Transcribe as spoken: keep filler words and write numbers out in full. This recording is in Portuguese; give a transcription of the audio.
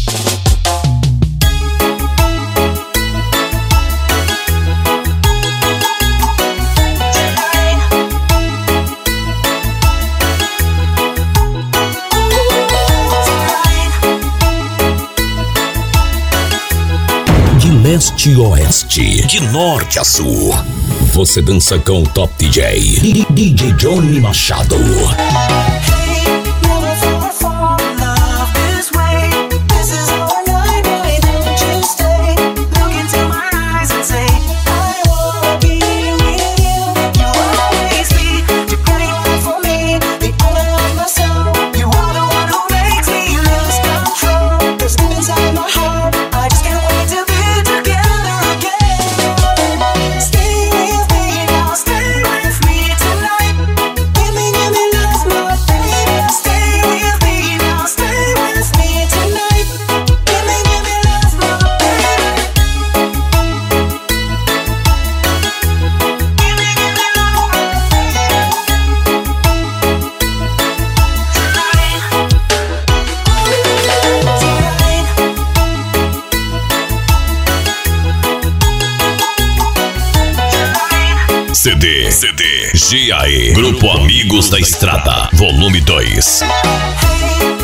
Leste a oeste, de norte a sul, você dança com o Top D J, D J Johnny Machado. C D, C D, G A E, Grupo Amigos da Estrada, volume dois.